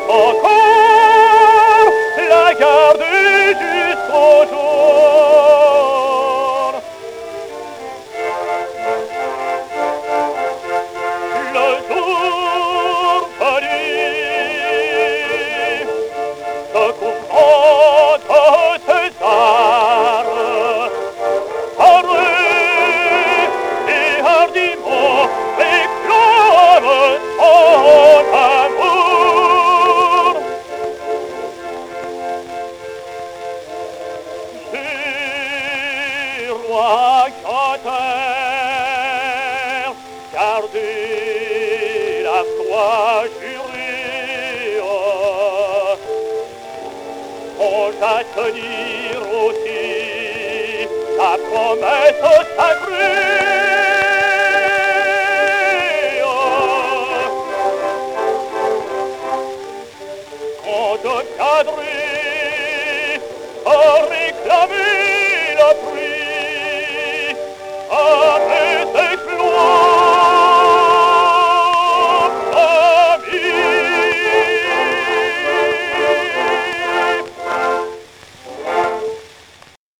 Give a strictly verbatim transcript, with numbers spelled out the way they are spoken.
encore la garder jusqu'au jour. Le jour venu, se couvrant de ses armes, parut et hardiment réclame son amour. J'ai, roi Quentin, gardé la foi jurée, songe à tenir aussi la promesse sacrée. Quand de cadrer, à réclamer le prix, à